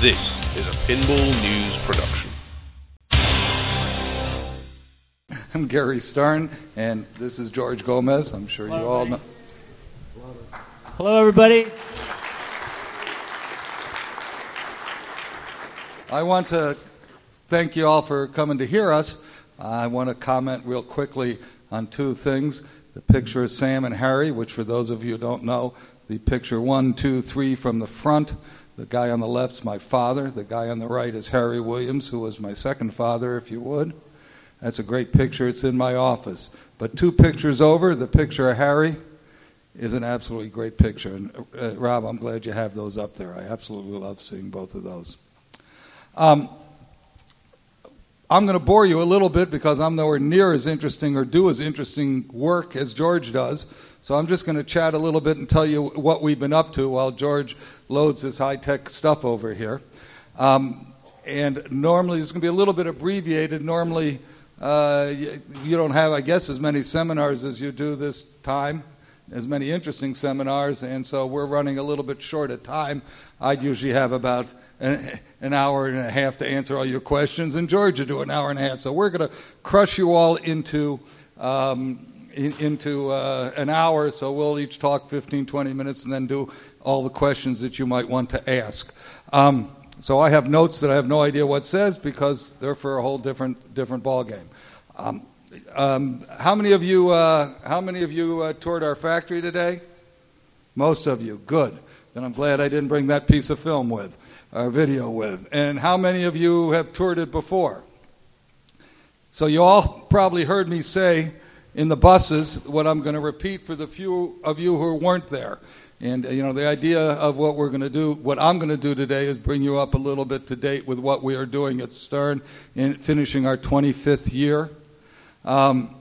This is a Pinball News production. I'm Gary Stern, and this is George Gomez. I'm sure you all know. Hello, everybody. I want to thank you all for coming to hear us. I want to comment real quickly on two things. The picture of Sam and Harry, which for those of you who don't know, the picture 1, 2, 3 from the front. The guy on the left's my father. The guy on the right is Harry Williams, who was my second father, if you would. That's a great picture. It's in my office. But two pictures over, the picture of Harry is an absolutely great picture. And Rob, I'm glad you have those up there. I absolutely love seeing both of those. I'm going to bore you a little bit because I'm nowhere near as interesting or do as interesting work as George does. So I'm just going to chat a little bit and tell you what we've been up to while George loads his high-tech stuff over here. And normally, it's going to be a little bit abbreviated. Normally, you don't have, I guess, as many seminars as you do this time, as many interesting seminars, and so we're running a little bit short of time. I'd usually have about an hour and a half to answer all your questions, and George would do an hour and a half. So we're going to crush you all into an hour, so we'll each talk 15, 20 minutes and then do all the questions that you might want to ask. So I have notes that I have no idea what says because they're for a whole different ball game. How many of you toured our factory today? Most of you. Good. Then I'm glad I didn't bring that piece of film with, or video with. And how many of you have toured it before? So you all probably heard me say in the buses what I'm going to repeat for the few of you who weren't there. And, the idea of what I'm going to do today is bring you up a little bit to date with what we are doing at Stern in finishing our 25th year. But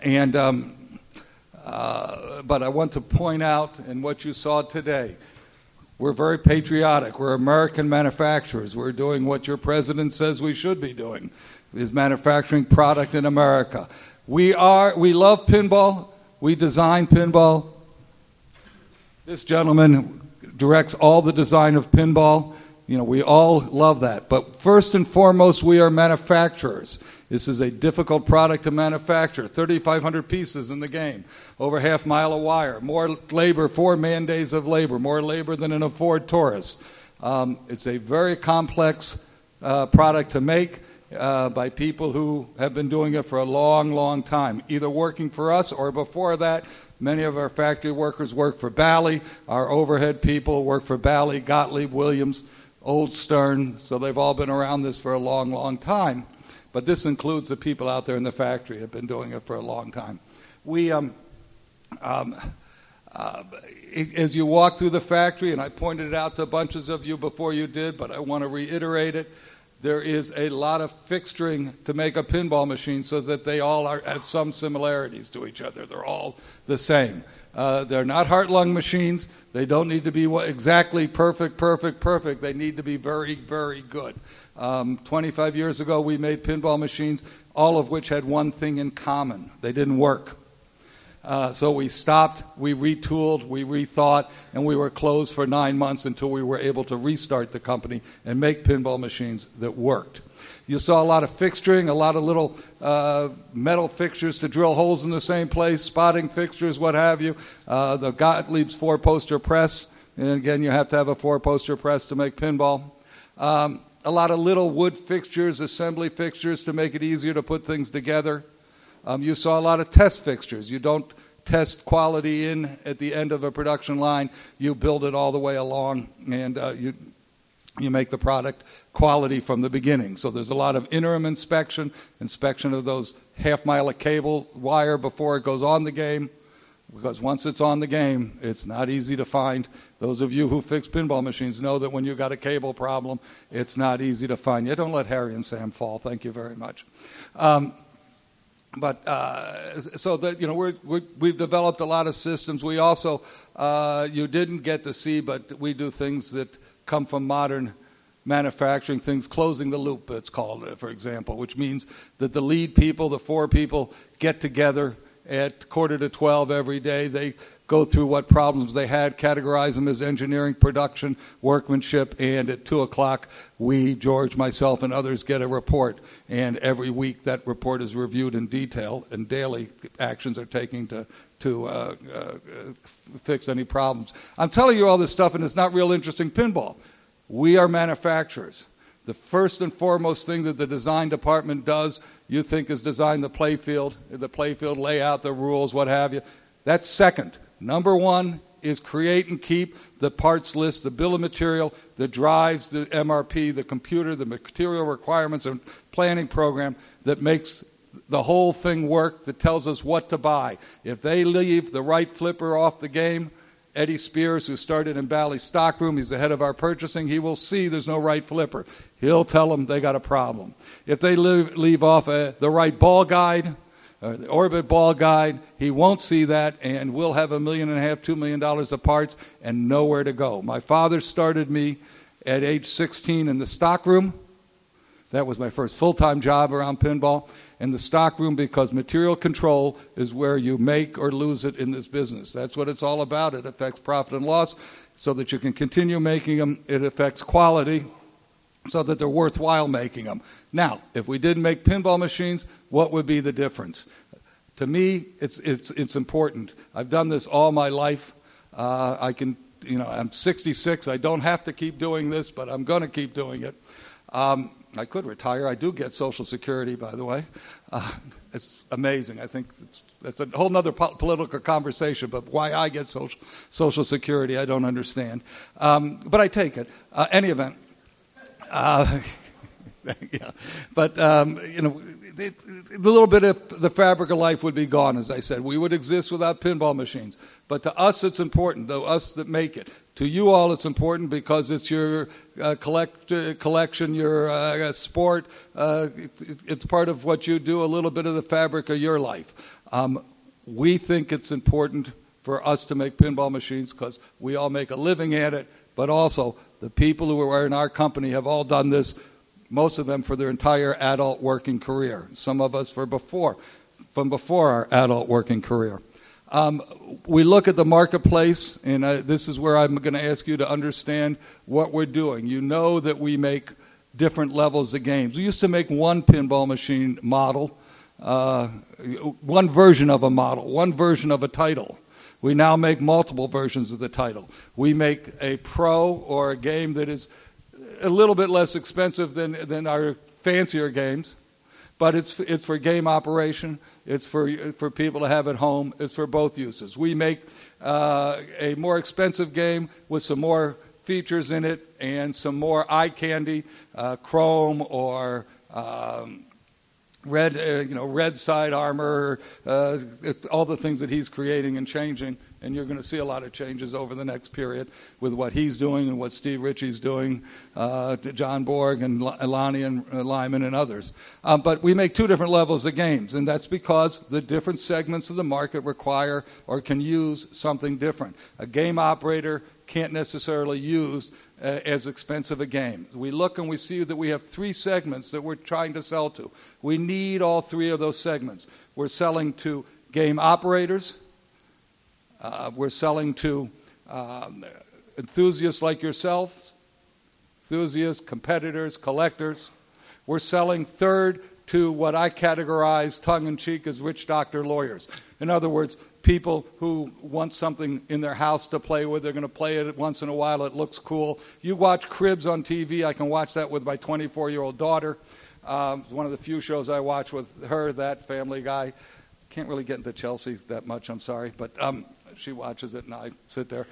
I want to point out, in what you saw today, we're very patriotic. We're American manufacturers. We're doing what your president says we should be doing, is manufacturing product in America. We love pinball. We design pinball. This gentleman directs all the design of pinball. We all love that. But first and foremost, we are manufacturers. This is a difficult product to manufacture. 3,500 pieces in the game. Over half mile of wire. More labor, 4 man-days of labor. More labor than in a Ford Taurus. It's a very complex product to make by people who have been doing it for a long, long time. Either working for us or before that. Many of our factory workers work for Bally. Our overhead people work for Bally, Gottlieb, Williams, Old Stern. So they've all been around this for a long, long time. But this includes the people out there in the factory who have been doing it for a long time. We, as you walk through the factory, and I pointed it out to bunches of you before you did, but I want to reiterate it, there is a lot of fixturing to make a pinball machine so that they all have some similarities to each other. They're all the same. They're not heart-lung machines. They don't need to be exactly perfect. They need to be very, very good. 25 years ago, we made pinball machines, all of which had one thing in common. They didn't work. So we stopped, we retooled, we rethought, and we were closed for 9 months until we were able to restart the company and make pinball machines that worked. You saw a lot of fixturing, a lot of little metal fixtures to drill holes in the same place, spotting fixtures, what have you. The Gottlieb's 4-poster press, and again, you have to have a 4-poster press to make pinball. A lot of little wood fixtures, assembly fixtures to make it easier to put things together. You saw a lot of test fixtures. You don't test quality in at the end of a production line. You build it all the way along, and you make the product quality from the beginning. So there's a lot of interim inspection of those half mile of cable wire before it goes on the game, because once it's on the game, it's not easy to find. Those of you who fix pinball machines know that when you've got a cable problem, it's not easy to find. You don't let Harry and Sam fall. Thank you very much. So that we've developed a lot of systems. We also you didn't get to see, but we do things that come from modern manufacturing, things closing the loop, it's called, for example, which means that the lead people, the 4 people, get together at 11:45 every day. They go through what problems they had, categorize them as engineering, production, workmanship, and at 2 o'clock, we, George, myself, and others get a report. And every week that report is reviewed in detail, and daily actions are taken to fix any problems. I'm telling you all this stuff, and it's not real interesting pinball. We are manufacturers. The first and foremost thing that the design department does, you think, is design the playfield layout, the rules, what have you. That's second. Number one is create and keep the parts list, the bill of material, the drives, the MRP, the computer, the material requirements and planning program that makes the whole thing work, that tells us what to buy. If they leave the right flipper off the game, Eddie Spears, who started in Bally Stockroom, he's the head of our purchasing, he will see there's no right flipper. He'll tell them they got a problem. If they leave off the right ball guide, the Orbit ball guide, he won't see that, and we'll have $1.5 million, $2 million of parts and nowhere to go. My father started me at age 16 in the stockroom. That was my first full-time job around pinball. In the stockroom, because material control is where you make or lose it in this business. That's what it's all about. It affects profit and loss so that you can continue making them. It affects quality so that they're worthwhile making them. Now, if we didn't make pinball machines, what would be the difference? To me, it's important. I've done this all my life. I'm 66. I don't have to keep doing this, but I'm going to keep doing it. I could retire. I do get Social Security, by the way. It's amazing. I think that's a whole other political conversation, but why I get Social Security, I don't understand. But I take it. Any event. Yeah. But, the little bit of the fabric of life would be gone, as I said. We would exist without pinball machines. But to us, it's important, though, us that make it. To you all, it's important because it's your collection, your sport. It's part of what you do, a little bit of the fabric of your life. We think it's important for us to make pinball machines because we all make a living at it, but also the people who are in our company have all done this, most of them for their entire adult working career. Some of us from before our adult working career. We look at the marketplace, and this is where I'm going to ask you to understand what we're doing. You know that we make different levels of games. We used to make one pinball machine model, one version of a model, one version of a title. We now make multiple versions of the title. We make a pro or a game that is a little bit less expensive than our fancier games, but it's for game operation. It's for people to have at home. It's for both uses. We make a more expensive game with some more features in it and some more eye candy, chrome or red side armor, all the things that he's creating and changing. And you're going to see a lot of changes over the next period with what he's doing and what Steve Ritchie's doing, John Borg and Lonnie and Lyman and others. But we make two different levels of games, and that's because the different segments of the market require or can use something different. A game operator can't necessarily use as expensive a game. We look and we see that we have three segments that we're trying to sell to. We need all three of those segments. We're selling to game operators. We're selling to enthusiasts like yourselves, enthusiasts, competitors, collectors. We're selling third to what I categorize tongue-in-cheek as rich doctor lawyers. In other words, people who want something in their house to play with. They're going to play it once in a while. It looks cool. You watch Cribs on TV. I can watch that with my 24-year-old daughter. It's one of the few shows I watch with her, that Family Guy. Can't really get into Chelsea that much, I'm sorry, but she watches it and I sit there.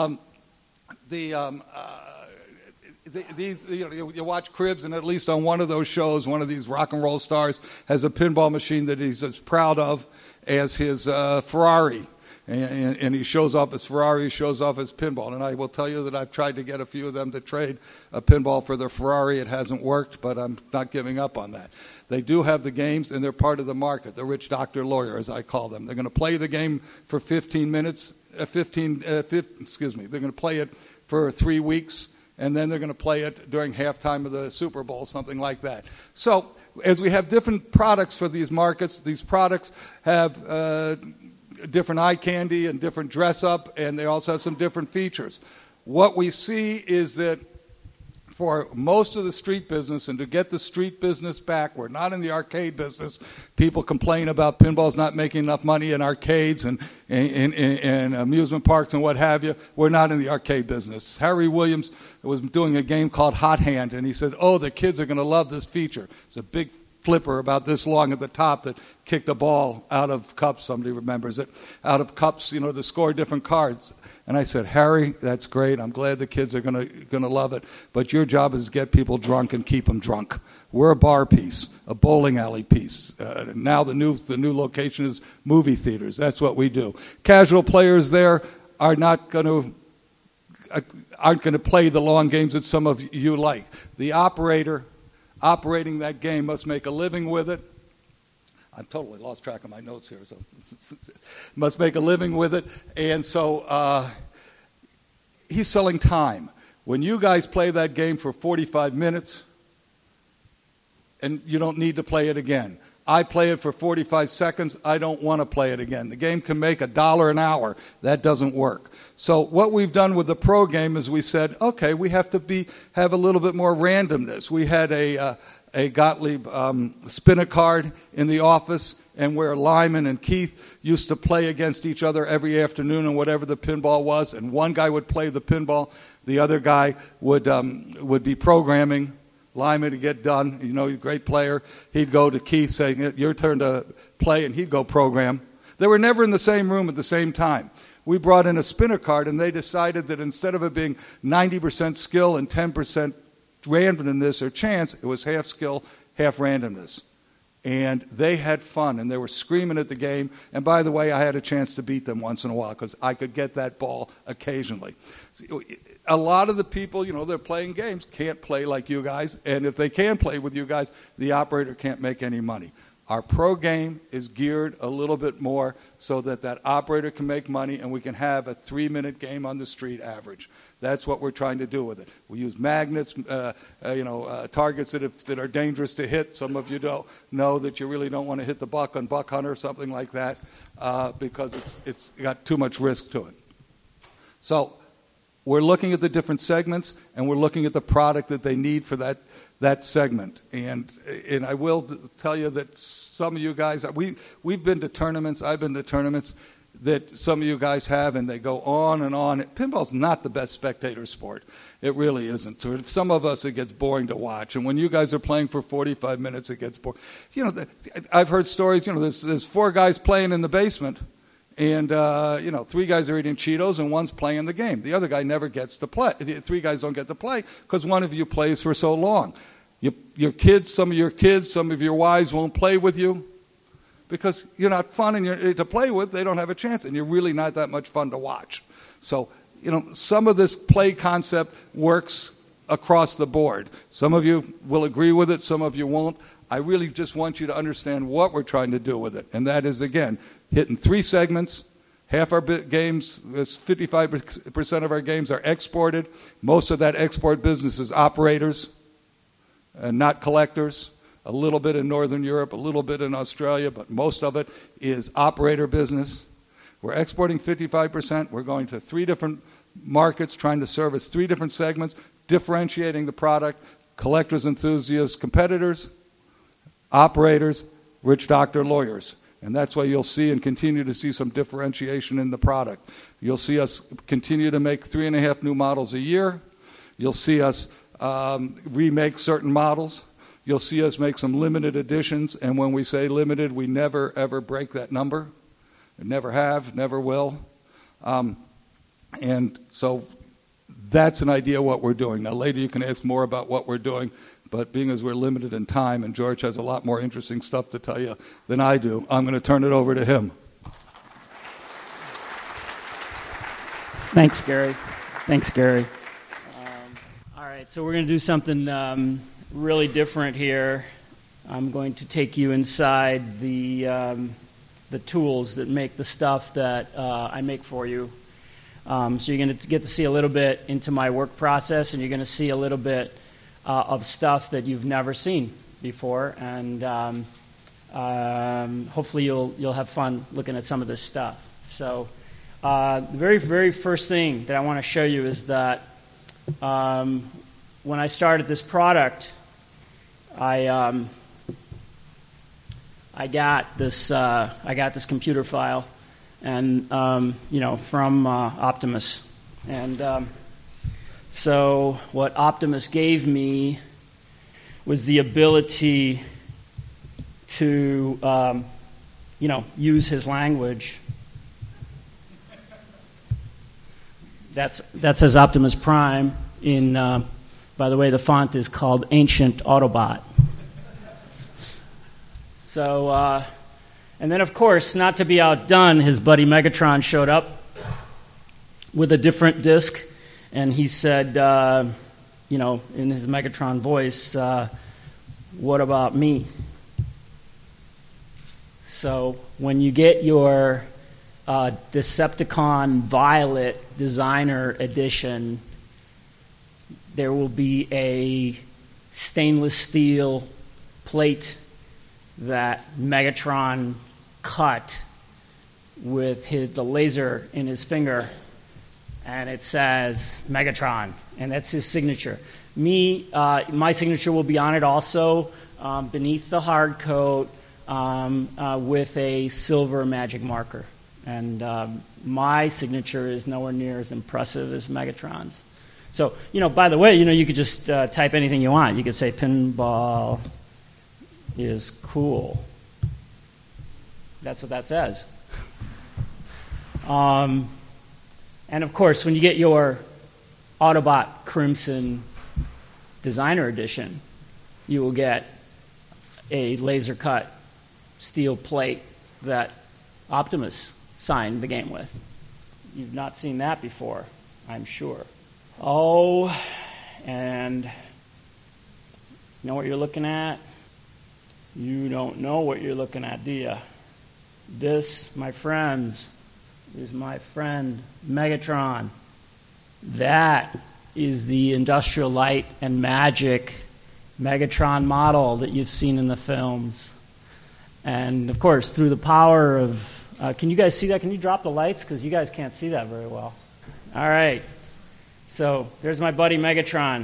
You watch Cribs, and at least on one of those shows, one of these rock and roll stars has a pinball machine that he's as proud of as his Ferrari. And he shows off his Ferrari, he shows off his pinball. And I will tell you that I've tried to get a few of them to trade a pinball for their Ferrari. It hasn't worked, but I'm not giving up on that. They do have the games, and they're part of the market, the rich doctor lawyer, as I call them. They're going to play the game for 15 minutes, they're going to play it for 3 weeks, and then they're going to play it during halftime of the Super Bowl, something like that. So as we have different products for these markets, these products have different eye candy and different dress up, and they also have some different features. What we see is that for most of the street business, and to get the street business back, we're not in the arcade business. People complain about pinball's not making enough money in arcades and amusement parks and what have you. We're not in the arcade business. Harry Williams was doing a game called Hot Hand, and he said, oh, the kids are going to love this feature. It's a big flipper about this long at the top that kicked a ball out of cups, somebody remembers it, out of cups, to score different cards. And I said, Harry, that's great. I'm glad the kids are going to love it. But your job is to get people drunk and keep them drunk. We're a bar piece, a bowling alley piece. Now the new location is movie theaters. That's what we do. Casual players there aren't going to play the long games that some of you like. The operator operating that game must make a living with it. I've totally lost track of my notes here, so must make a living with it. And so he's selling time. When you guys play that game for 45 minutes, and you don't need to play it again. I play it for 45 seconds. I don't want to play it again. The game can make $1 an hour. That doesn't work. So what we've done with the pro game is we said, okay, we have to have a little bit more randomness. We had a Gottlieb spin a card in the office, and where Lyman and Keith used to play against each other every afternoon and whatever the pinball was, and one guy would play the pinball, the other guy would be programming Lyman to get done. He's a great player. He'd go to Keith saying, your turn to play, and he'd go program. They were never in the same room at the same time. We brought in a spinner card, and they decided that instead of it being 90% skill and 10% randomness or chance, it was half skill, half randomness. And they had fun, and they were screaming at the game. And by the way, I had a chance to beat them once in a while because I could get that ball occasionally. A lot of the people, they're playing games, can't play like you guys. And if they can play with you guys, the operator can't make any money. Our pro game is geared a little bit more so that operator can make money and we can have a 3-minute game on the street average. That's what we're trying to do with it. We use magnets, targets that are dangerous to hit. Some of you don't know that you really don't want to hit the buck on Buck Hunter or something like that because it's got too much risk to it. So we're looking at the different segments and we're looking at the product that they need for that segment. And I will tell you that some of you guys, we've been to tournaments, I've been to tournaments that some of you guys have, and they go on and on. Pinball's not the best spectator sport. It really isn't. So some of us, it gets boring to watch. And when you guys are playing for 45 minutes, it gets boring. I've heard stories, there's 4 guys playing in the basement, and 3 guys are eating Cheetos, and one's playing the game. The other guy never gets to play. The 3 guys don't get to play because one of you plays for so long. Your kids, some of your wives won't play with you because you're not fun and you're to play with. They don't have a chance, and you're really not that much fun to watch. So, some of this play concept works across the board. Some of you will agree with it, some of you won't. I really just want you to understand what we're trying to do with it, and that is, again, hitting 3 segments. Half our games, 55% of our games are exported. Most of that export business is operators and not collectors. A little bit in Northern Europe, a little bit in Australia, but most of it is operator business. We're exporting 55%. We're going to 3 different markets, trying to service 3 different segments, differentiating the product, collectors, enthusiasts, competitors, operators, rich doctor, lawyers. And that's why you'll see and continue to see some differentiation in the product. You'll see us continue to make 3.5 new models a year. You'll see us remake certain models. You'll see us make some limited editions, and when we say limited, we never, ever break that number. Never have, never will. And so that's an idea of what we're doing. Now, later you can ask more about what we're doing, but being as we're limited in time, and George has a lot more interesting stuff to tell you than I do, I'm going to turn it over to him. Thanks, Gary. All right, so we're going to do something really different here. I'm going to take you inside the tools that make the stuff that I make for you. So you're going to get to see a little bit into my work process, and you're going to see a little bit of stuff that you've never seen before, and hopefully you'll have fun looking at some of this stuff. So the very, very first thing that I want to show you is that when I started this product, I got this computer file, and from Optimus, and so what Optimus gave me was the ability to use his language. That says Optimus Prime. By the way, the font is called Ancient Autobot. So, and then of course, not to be outdone, his buddy Megatron showed up with a different disc, and he said, in his Megatron voice, "What about me?" So when you get your Decepticon Violet Designer Edition, there will be a stainless steel plate that Megatron cut with the laser in his finger, and it says Megatron, and that's his signature. My signature will be on it also, beneath the hard coat, with a silver magic marker. And my signature is nowhere near as impressive as Megatron's. So, by the way, you could just type anything you want. You could say pinball is cool. That's what that says. And of course, when you get your Autobot Crimson Designer Edition, you will get a laser cut steel plate that Optimus signed the game with. You've not seen that before, I'm sure. Oh, and you know what you're looking at? You don't know what you're looking at, do you? This, my friends, is my friend Megatron. That is the Industrial Light and Magic Megatron model that you've seen in the films. And of course, through the power of... can you guys see that? Can you drop the lights? Because you guys can't see that very well. All right. So there's my buddy Megatron.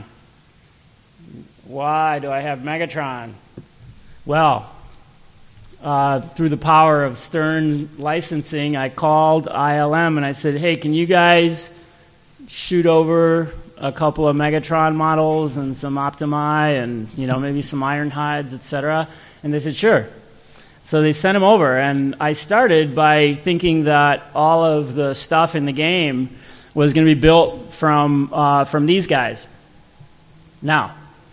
Why do I have Megatron? Well, through the power of Stern licensing, I called ILM and I said, hey, can you guys shoot over a couple of Megatron models and some Optimi and maybe some Ironhides, etc.? And they said, sure. So they sent them over, and I started by thinking that all of the stuff in the game was going to be built from these guys. Now,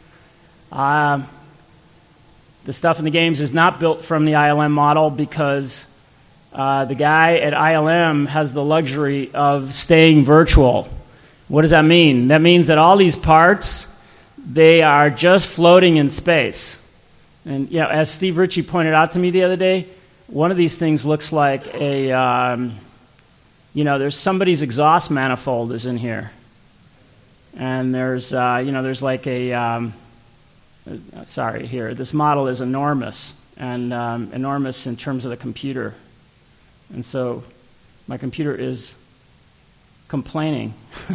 the stuff in the games is not built from the ILM model because the guy at ILM has the luxury of staying virtual. What does that mean? That means that all these parts, they are just floating in space. And as Steve Ritchie pointed out to me the other day, one of these things looks like a, there's somebody's exhaust manifold is in here, and there's, there's like a, here, this model is enormous, and enormous in terms of the computer, and so my computer is complaining,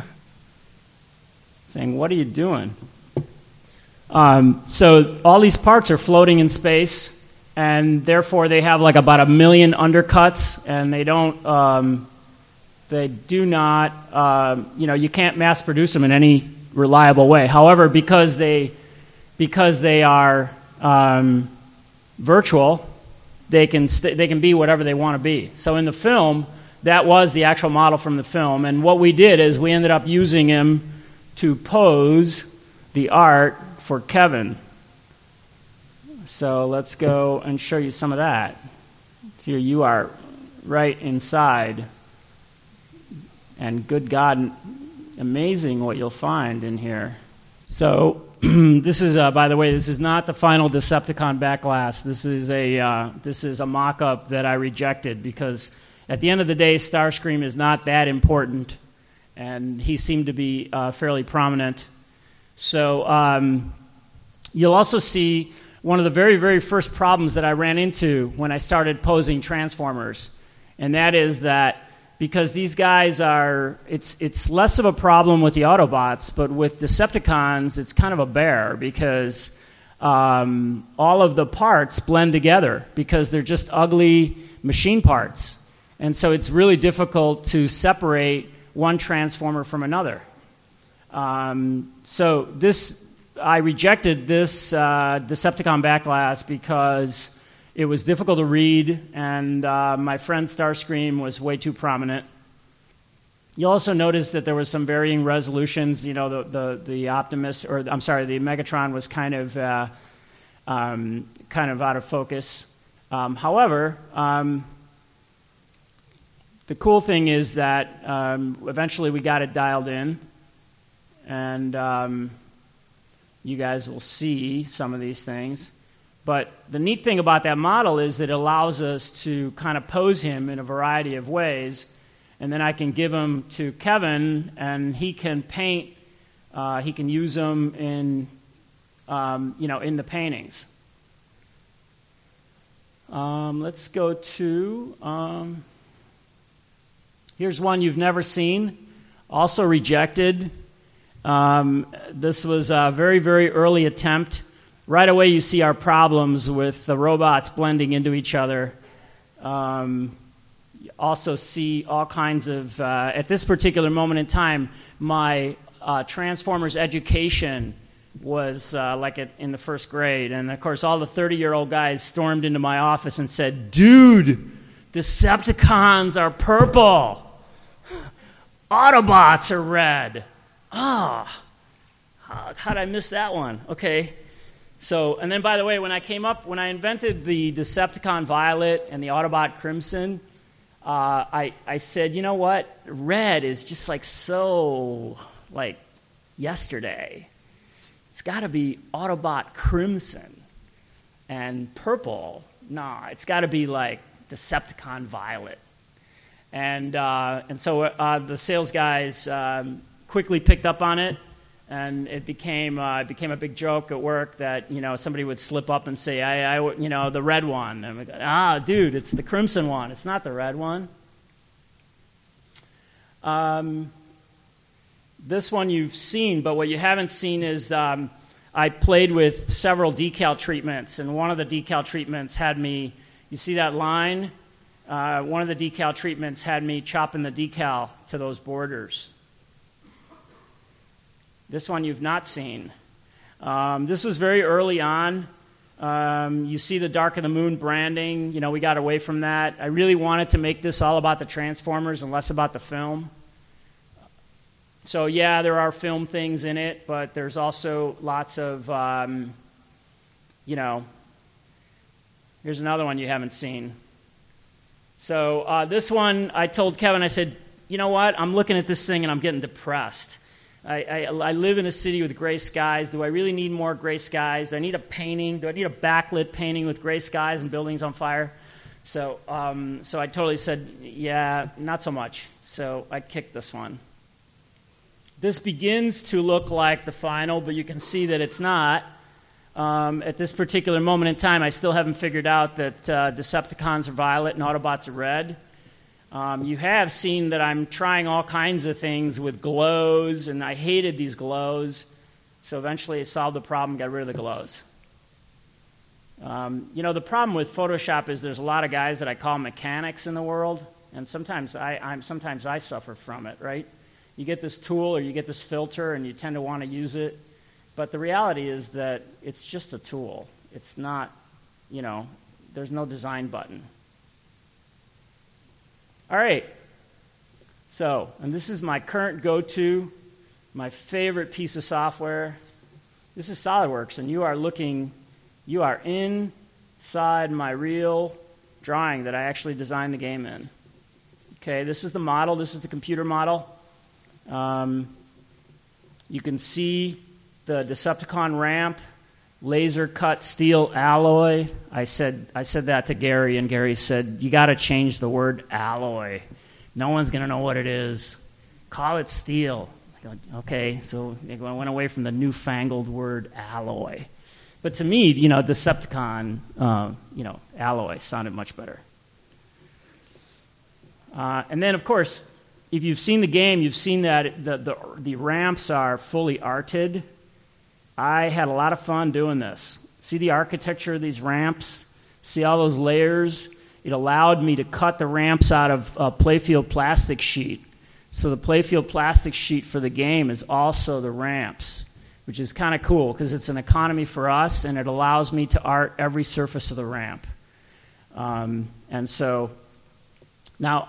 saying, "What are you doing?" So all these parts are floating in space, and therefore they have like about 1 million undercuts, and they do not, you can't mass produce them in any reliable way. However, because they are virtual, they can be whatever they want to be. So in the film, that was the actual model from the film, and what we did is we ended up using him to pose the art for Kevin. So let's go and show you some of that. Here you are right inside. And good God, amazing what you'll find in here. So this is, by the way, this is not the final Decepticon backglass. This is a mock-up that I rejected because at the end of the day, Starscream is not that important, and he seemed to be fairly prominent. So you'll also see one of the very, very first problems that I ran into when I started posing Transformers, and that is that because these guys are, it's less of a problem with the Autobots, but with Decepticons, it's kind of a bear because all of the parts blend together because they're just ugly machine parts. And so it's really difficult to separate one transformer from another. So I rejected this Decepticon Backglass because it was difficult to read, and my friend Starscream was way too prominent. You'll also notice that there was some varying resolutions. You know, the Optimus, or I'm sorry, the Megatron was kind of out of focus. However, the cool thing is that eventually we got it dialed in, and you guys will see some of these things. But the neat thing about that model is that it allows us to kind of pose him in a variety of ways, and then I can give him to Kevin, and he can paint. He can use them in, in the paintings. Let's go to. Here's one you've never seen, also rejected. This was a very, very early attempt. Right away, you see our problems with the robots blending into each other. You also see all kinds of, at this particular moment in time, my Transformers education was in the first grade. And, of course, all the 30-year-old guys stormed into my office and said, "Dude, Decepticons are purple. Autobots are red." How'd I miss that one? Okay. So, and then, by the way, when I invented the Decepticon Violet and the Autobot Crimson, I said, you know what? Red is just yesterday. It's got to be Autobot Crimson. And purple, it's got to be like Decepticon Violet. And so the sales guys quickly picked up on it. And it became a big joke at work that somebody would slip up and say, the red one. And we go, dude, it's the crimson one. It's not the red one. This one you've seen, but what you haven't seen is I played with several decal treatments, and one of the decal treatments had me. You see that line? One of the decal treatments had me chopping the decal to those borders. This one you've not seen. This was very early on. You see the Dark of the Moon branding. We got away from that. I really wanted to make this all about the Transformers and less about the film. So, yeah, there are film things in it, but there's also lots of, here's another one you haven't seen. So this one, I told Kevin, I said, you know what? I'm looking at this thing and I'm getting depressed. I live in a city with gray skies. Do I really need more gray skies? Do I need a painting? Do I need a backlit painting with gray skies and buildings on fire? So I totally said, yeah, not so much. So I kicked this one. This begins to look like the final, but you can see that it's not. At this particular moment in time, I still haven't figured out that Decepticons are violet and Autobots are red. You have seen that I'm trying all kinds of things with glows, and I hated these glows. So eventually I solved the problem, got rid of the glows. The problem with Photoshop is there's a lot of guys that I call mechanics in the world, and sometimes I suffer from it, right? You get this tool or you get this filter, and you tend to want to use it. But the reality is that it's just a tool. It's not, there's no design button. All right, so, and this is my current go-to, my favorite piece of software. This is SolidWorks, and you are inside my real drawing that I actually designed the game in. Okay, this is the model, this is the computer model. You can see the Decepticon ramp, laser-cut steel alloy. I said that to Gary, and Gary said, you got to change the word alloy. No one's going to know what it is. Call it steel. I go, okay, so I went away from the newfangled word alloy. But to me, Decepticon, alloy sounded much better. And then, of course, if you've seen the game, you've seen that the ramps are fully arted. I had a lot of fun doing this. See the architecture of these ramps? See all those layers? It allowed me to cut the ramps out of a playfield plastic sheet. So the playfield plastic sheet for the game is also the ramps, which is kind of cool because it's an economy for us, and it allows me to art every surface of the ramp. And so now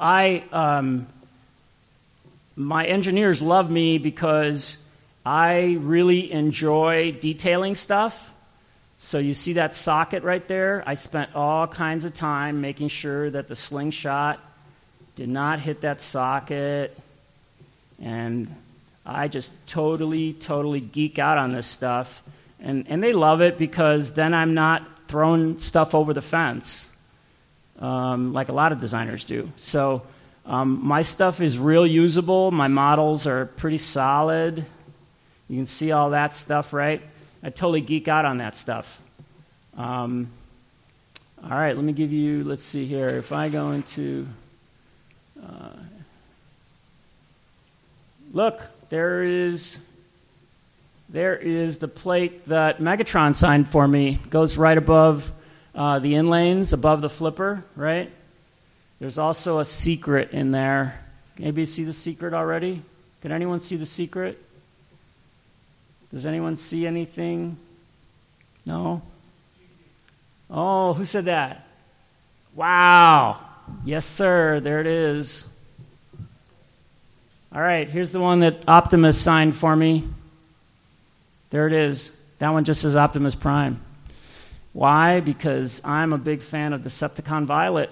my engineers love me because I really enjoy detailing stuff. So you see that socket right there? I spent all kinds of time making sure that the slingshot did not hit that socket. And I just totally geek out on this stuff. And they love it because then I'm not throwing stuff over the fence like a lot of designers do. So my stuff is real usable. My models are pretty solid. You can see all that stuff, right? I totally geek out on that stuff. All right, let me give you, let's see here. If I go into, look, there is the plate that Megatron signed for me. Goes right above the inlanes, above the flipper, right? There's also a secret in there. Maybe you see the secret already? Can anyone see the secret? Does anyone see anything? No? Oh, who said that? Wow. Yes, sir. There it is. All right, here's the one that Optimus signed for me. There it is. That one just says Optimus Prime. Why? Because I'm a big fan of Decepticon Violet.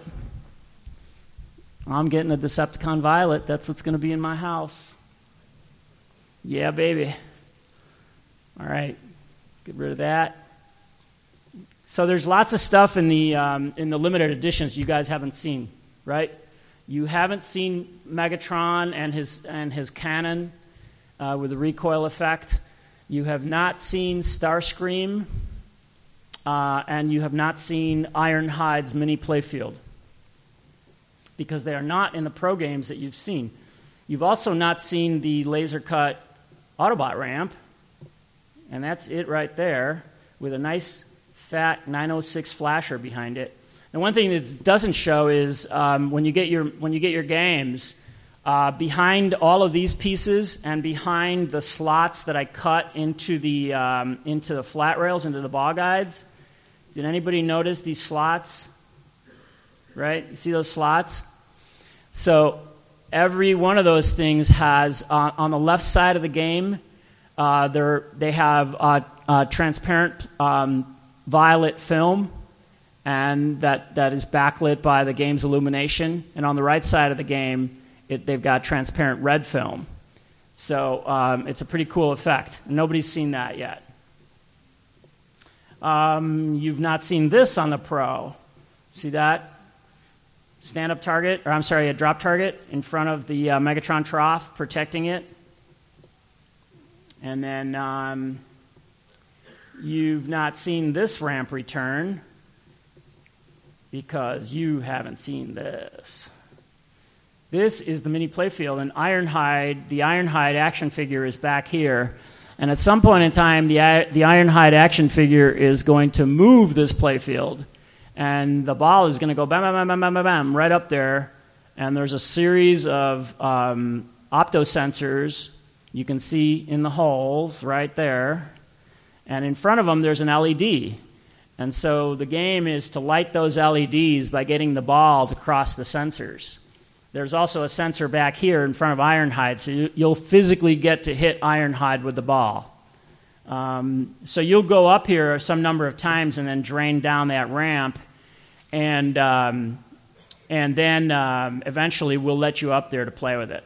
I'm getting a Decepticon Violet. That's what's going to be in my house. Yeah, baby. All right, get rid of that. So there's lots of stuff in the limited editions you guys haven't seen, right? You haven't seen Megatron and his cannon with the recoil effect. You have not seen Starscream, and you have not seen Ironhide's mini playfield because they are not in the pro games that you've seen. You've also not seen the laser cut Autobot ramp. And that's it right there with a nice fat 906 flasher behind it. And one thing that doesn't show is when you get your games, behind all of these pieces and behind the slots that I cut into the flat rails, into the ball guides, did anybody notice these slots? Right? You see those slots? So every one of those things has, on the left side of the game, they have transparent violet film, and that is backlit by the game's illumination. And on the right side of the game, they've got transparent red film. So it's a pretty cool effect. Nobody's seen that yet. You've not seen this on the Pro. See that? Stand-up target, or I'm sorry, a drop target in front of the Megatron trough, protecting it. And then you've not seen this ramp return because you haven't seen this. This is the mini playfield, and Ironhide, the Ironhide action figure is back here. And at some point in time, the Ironhide action figure is going to move this playfield, and the ball is going to go bam, bam, bam, bam, bam, bam, bam, right up there. And there's a series of optosensors you can see in the holes right there. And in front of them, there's an LED. And so the game is to light those LEDs by getting the ball to cross the sensors. There's also a sensor back here in front of Ironhide, so you'll physically get to hit Ironhide with the ball. So you'll go up here some number of times and then drain down that ramp, and then eventually we'll let you up there to play with it.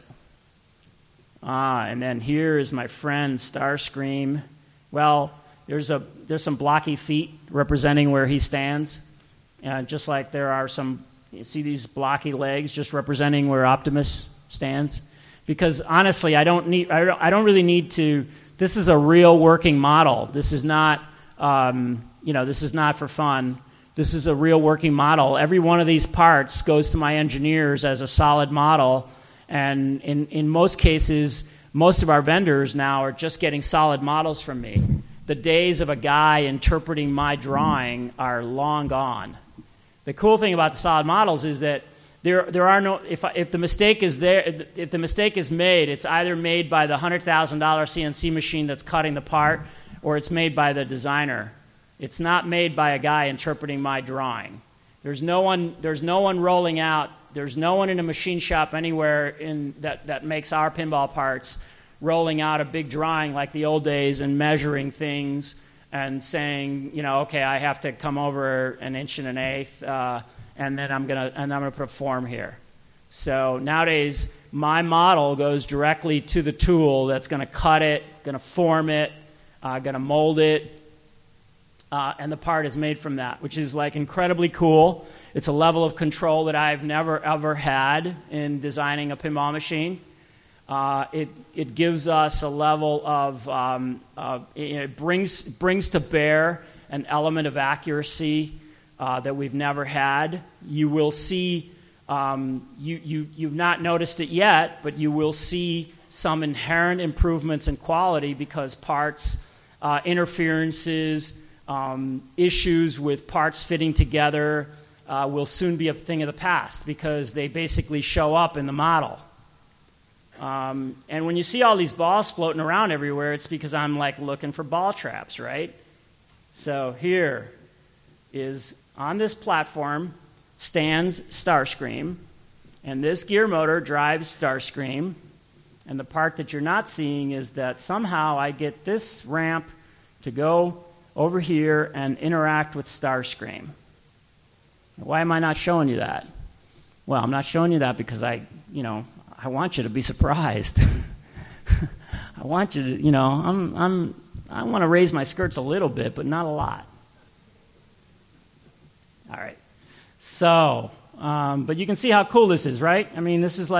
And then here is my friend Starscream. Well, there's some blocky feet representing where he stands, just like there are some. You see these blocky legs just representing where Optimus stands? Because honestly, I don't really need to. This is a real working model. This is not, this is not for fun. This is a real working model. Every one of these parts goes to my engineers as a solid model, and in most cases, most of our vendors now are just getting solid models from me. The days of a guy interpreting my drawing are long gone. The cool thing about the solid models is that there are no, if the mistake is there, if the mistake is made, it's either made by the $100,000 CNC machine that's cutting the part, or it's made by the designer. It's not made by a guy interpreting my drawing. There's no one rolling out. There's no one in a machine shop anywhere that makes our pinball parts rolling out a big drawing like the old days and measuring things and saying, okay, I have to come over 1 1/8 and then I'm gonna perform here. So nowadays, my model goes directly to the tool that's going to cut it, going to form it, going to mold it, and the part is made from that, which is like incredibly cool. It's a level of control that I've never ever had in designing a pinball machine. It gives us a level of it brings to bear an element of accuracy that we've never had. You will see you've not noticed it yet, but you will see some inherent improvements in quality because parts interferences, issues with parts fitting together will soon be a thing of the past because they basically show up in the model. And when you see all these balls floating around everywhere, it's because I'm like looking for ball traps, right? So here is, on this platform, stands Starscream, and this gear motor drives Starscream, and the part that you're not seeing is that somehow I get this ramp to go over here and interact with Starscream. Why am I not showing you that? Well, I'm not showing you that because I want you to be surprised. I want you to, I want to raise my skirts a little bit, but not a lot. All right. So, but you can see how cool this is, right? I mean, this is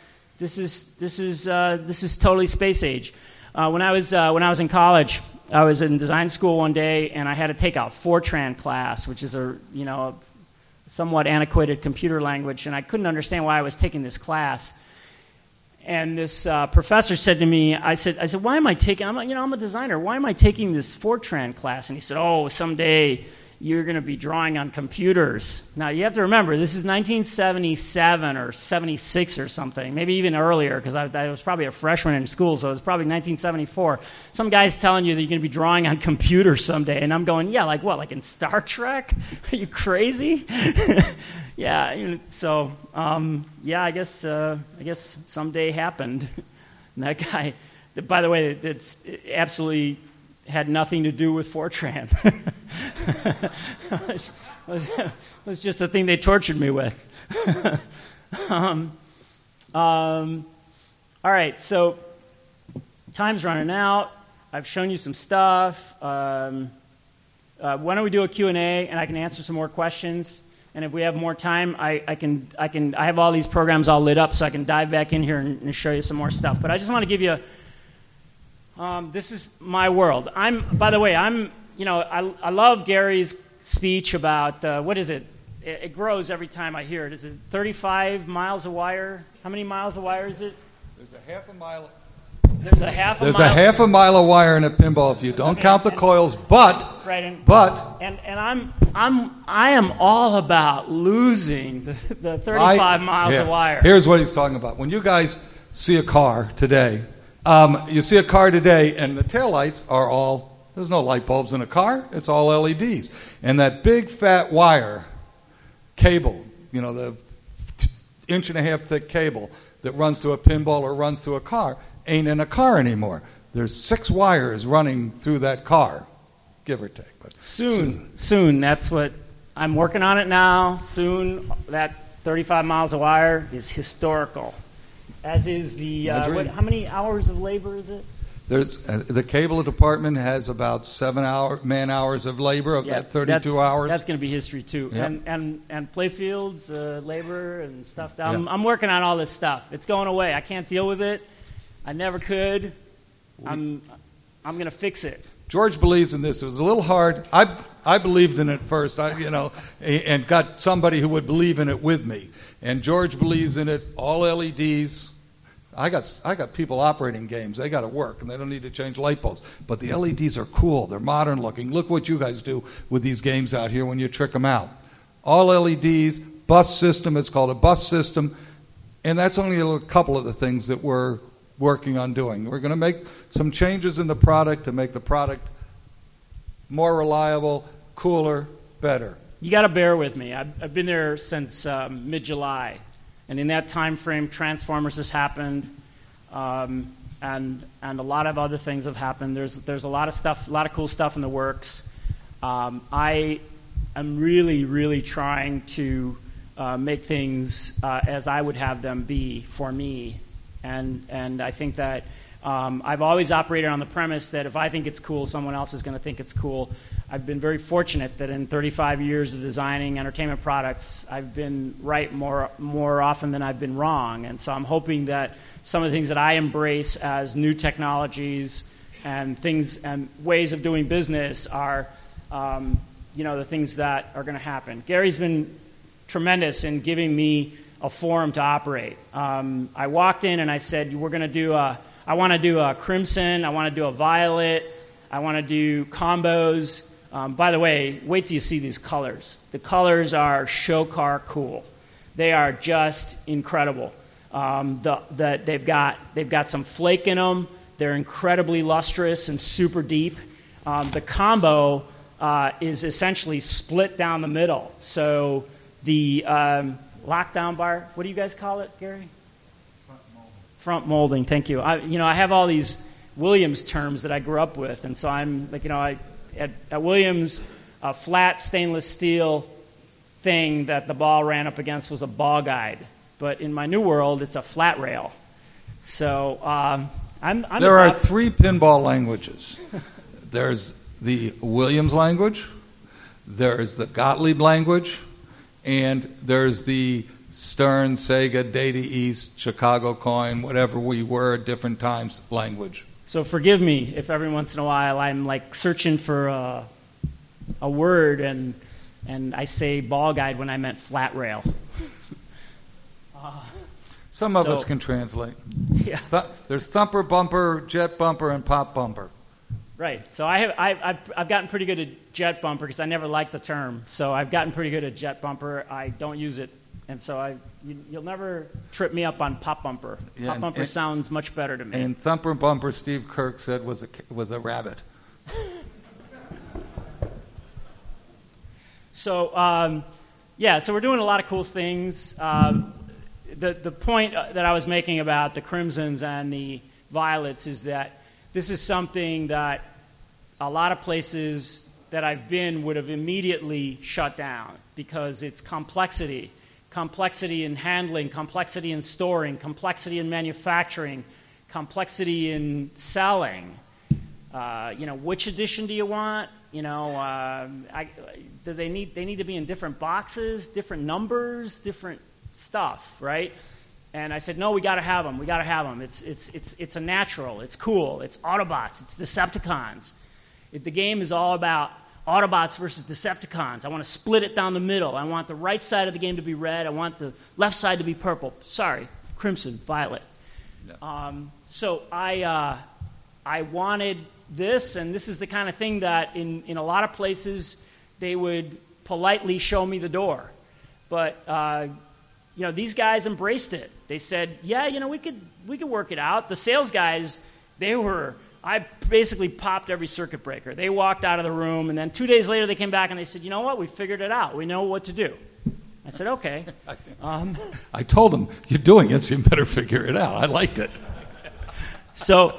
totally space age. When I was in college, I was in design school one day, and I had to take a Fortran class, which is a somewhat antiquated computer language, and I couldn't understand why I was taking this class. And this professor said to me, I said, why am I taking? I'm a designer. Why am I taking this Fortran class? And he said, oh, someday you're going to be drawing on computers. Now, you have to remember, this is 1977 or 76 or something, maybe even earlier, because I was probably a freshman in school, so it was probably 1974. Some guy's telling you that you're going to be drawing on computers someday, and I'm going, yeah, like what, like in Star Trek? Are you crazy? Yeah, so, I guess someday happened. And that guy, by the way, it's absolutely had nothing to do with Fortran. It was just a thing they tortured me with. All right, so time's running out. I've shown you some stuff. Why don't we do a Q&A, and I can answer some more questions. And if we have more time, I have all these programs all lit up, so I can dive back in here and show you some more stuff. But I just want to give you this is my world. By the way, I love Gary's speech about, what is it? It grows every time I hear it. Is it 35 miles of wire? How many miles of wire is it? There's a half a mile. There's a half a mile. There's a half a mile of wire in a pinball if you don't count the coils, but I am all about losing the 35 miles of wire. Here's what he's talking about. When you guys see a car today, you see a car today, and the taillights are all, there's no light bulbs in a car. It's all LEDs. And that big, fat wire cable, the 1.5 inch thick cable that runs through a pinball or runs through a car, ain't in a car anymore. There's 6 wires running through that car, give or take. But soon. That's what, I'm working on it now. Soon, that 35 miles of wire is historical. As is the, how many hours of labor is it? There's the cable department has about 7 man-hours of labor of that 32 hours. That's going to be history too. Yep. And playfields, labor and stuff. Yep. I'm working on all this stuff. It's going away. I can't deal with it. I never could. I'm going to fix it. George believes in this. It was a little hard. I believed in it first, and got somebody who would believe in it with me. And George believes in it. All LEDs. I got people operating games. They got to work, and they don't need to change light bulbs. But the LEDs are cool. They're modern looking. Look what you guys do with these games out here when you trick them out. All LEDs, bus system. It's called a bus system. And that's only a couple of the things that we're working on doing. We're going to make some changes in the product to make the product more reliable, cooler, better. You got to bear with me. I've been there since mid-July. And in that time frame, Transformers has happened, and a lot of other things have happened. There's a lot of stuff, a lot of cool stuff in the works. I am really, really trying to make things as I would have them be for me, and I think that I've always operated on the premise that if I think it's cool, someone else is going to think it's cool. I've been very fortunate that in 35 years of designing entertainment products, I've been right more often than I've been wrong. And so I'm hoping that some of the things that I embrace as new technologies and things and ways of doing business are, the things that are going to happen. Gary's been tremendous in giving me a forum to operate. I walked in and I said, I want to do a crimson, I want to do a violet, I want to do combos. By the way, wait till you see these colors. The colors are show car cool. They are just incredible. They've got some flake in them. They're incredibly lustrous and super deep. The combo is essentially split down the middle. So the lockdown bar, what do you guys call it, Gary? Front molding. Thank you. I have all these Williams terms that I grew up with, and so I'm like, at Williams, a flat stainless steel thing that the ball ran up against was a ball guide, but in my new world, it's a flat rail. So there are 3 pinball languages. There's the Williams language, there's the Gottlieb language, and there's the Stern, Sega, Data East, Chicago Coin, whatever we were at different times language. So forgive me if every once in a while I'm like searching for a word and I say ball guide when I meant flat rail. Some of us can translate. Yeah. There's thumper bumper, jet bumper, and pop bumper. Right. So I've gotten pretty good at jet bumper because I never liked the term. So I've gotten pretty good at jet bumper. I don't use it. And so you'll never trip me up on pop bumper. Yeah, pop bumper sounds much better to me. And thumper bumper, Steve Kirk said was a rabbit. So so we're doing a lot of cool things. The point that I was making about the crimsons and the violets is that this is something that a lot of places that I've been would have immediately shut down because it's complexity. Complexity in handling, complexity in storing, complexity in manufacturing, complexity in selling. Which edition do you want? They need to be in different boxes, different numbers, different stuff, right? And I said, no, we got to have them. We got to have them. It's a natural. It's cool. It's Autobots. It's Decepticons. The game is all about Autobots versus Decepticons. I want to split it down the middle. I want the right side of the game to be red. I want the left side to be purple. Sorry, crimson, violet. Yeah. So I wanted this, and this is the kind of thing that in a lot of places they would politely show me the door. But these guys embraced it. They said, yeah, we could work it out. The sales guys, I basically popped every circuit breaker. They walked out of the room, and then 2 days later they came back and they said, you know what, we figured it out. We know what to do. I said, okay. I told them, you're doing it, so you better figure it out. I liked it. So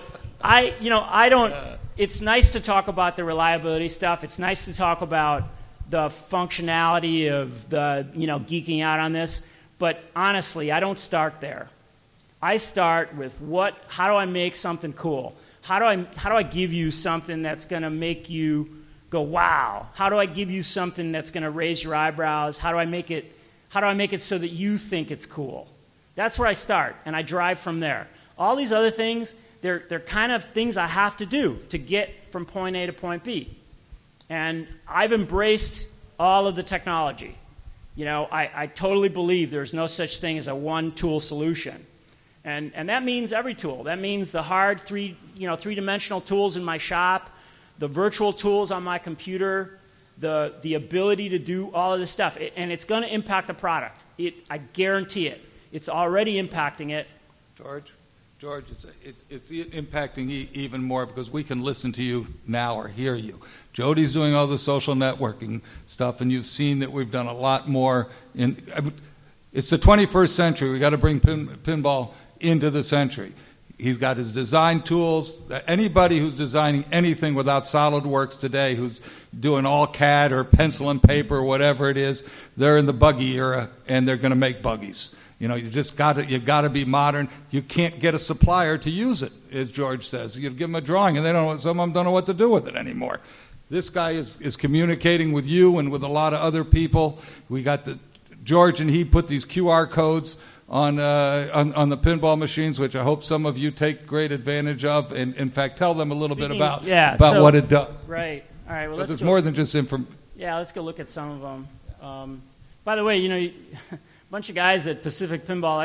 it's nice to talk about the reliability stuff. It's nice to talk about the functionality of the, geeking out on this. But honestly, I don't start there. I start with how do I make something cool? How do I give you something that's going to make you go, wow? How do I give you something that's going to raise your eyebrows? How do I make it so that you think it's cool? That's where I start, and I drive from there. All these other things, they're kind of things I have to do to get from point A to point B. And I've embraced all of the technology. You know, I totally believe there's no such thing as a one-tool solution. And that means every tool. That means the hard three-dimensional tools in my shop, the virtual tools on my computer, the ability to do all of this stuff. And it's going to impact the product. I guarantee it. It's already impacting it. George, it's impacting even more because we can listen to you now or hear you. Jody's doing all the social networking stuff, and you've seen that we've done a lot more. It's the 21st century. We've got to bring pinball into the century. He's got his design tools. Anybody who's designing anything without SolidWorks today, who's doing all CAD or pencil and paper or whatever it is, they're in the buggy era, and they're going to make buggies. You know, you got to be modern. You can't get a supplier to use it, as George says. You give them a drawing, and some of them don't know what to do with it anymore. This guy is communicating with you and with a lot of other people. We got George and he put these QR codes on the pinball machines, which I hope some of you take great advantage of. And in fact, tell them a little bit about what it does. Right. All right. Well, it's more than just information. Yeah, let's go look at some of them. By the way, you know, a bunch of guys at Pacific Pinball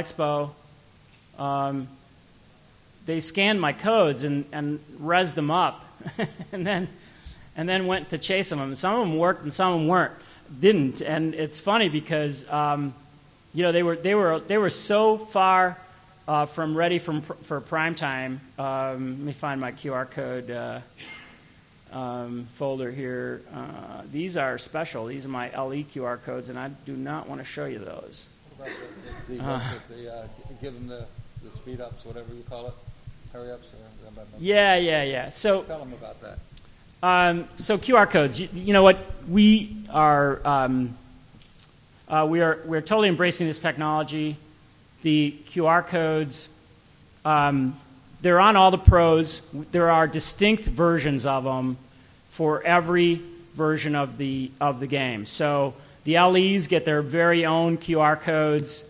Expo, they scanned my codes and rezzed them up, and then went to chase them. And some of them worked, and some of them didn't. And it's funny because you know, they were so far from ready for prime time. Let me find my QR code folder here. These are special. These are my LE QR codes, and I do not want to show you those. Give them the speed ups, whatever you call it, hurry ups. Yeah. So tell them about that. So QR codes. You know what? We're totally embracing this technology. The QR codes, they're on all the pros. There are distinct versions of them for every version of the game. So the LEs get their very own QR codes.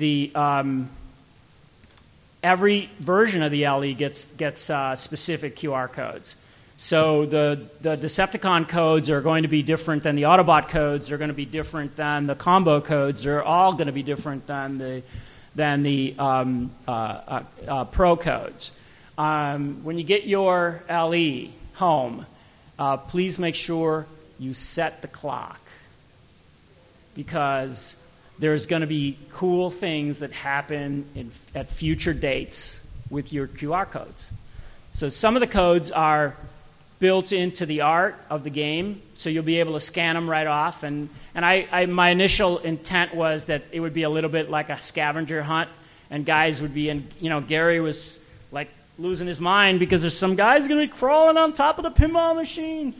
Every version of the LE gets specific QR codes. So the Decepticon codes are going to be different than the Autobot codes. They're going to be different than the combo codes. They're all going to be different than the Pro codes. When you get your LE home, please make sure you set the clock, because there's going to be cool things that happen at future dates with your QR codes. So some of the codes are built into the art of the game, so you'll be able to scan them right off. And my initial intent was that it would be a little bit like a scavenger hunt, and guys would be Gary was like losing his mind because there's some guys going to be crawling on top of the pinball machine.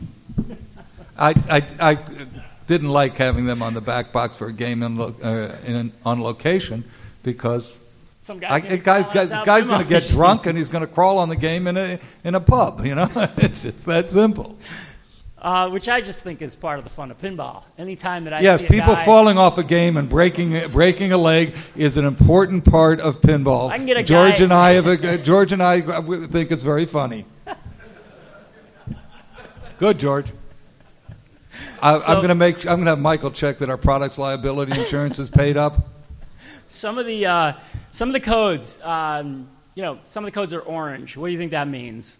I didn't like having them on the back box for a game on location, because some guy's going to get drunk and he's going to crawl on the game in a pub. You know, it's just that simple. Which I just think is part of the fun of pinball. Anytime that I see people falling off a game and breaking a leg is an important part of pinball. I can get a George guy. George and I think it's very funny. Good, George. I'm going to have Michael check that our product's liability insurance is paid up. Some of the codes, some of the codes are orange. What do you think that means?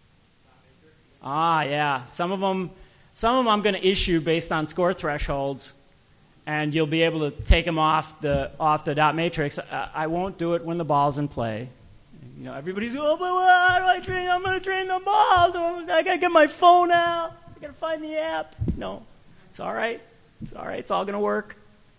Yeah. Some of them I'm going to issue based on score thresholds, and you'll be able to take them off the dot matrix. I won't do it when the ball's in play. You know, everybody's going, but how do I train? I'm going to train the ball. I got to get my phone out. I got to find the app. No, it's all right. It's all right. It's all going to work.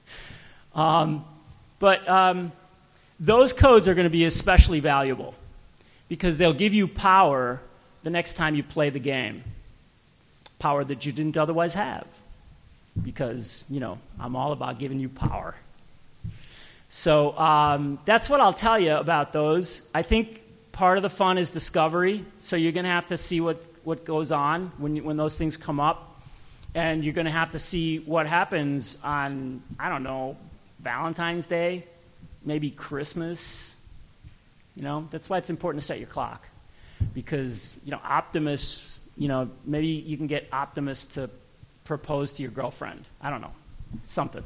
But those codes are going to be especially valuable because they'll give you power the next time you play the game. Power that you didn't otherwise have, because, I'm all about giving you power. So that's what I'll tell you about those. I think part of the fun is discovery. So you're going to have to see what goes on when those things come up. And you're going to have to see what happens on, Valentine's Day, maybe Christmas. That's why it's important to set your clock. because, Optimus, maybe you can get Optimus to propose to your girlfriend. I don't know. Something.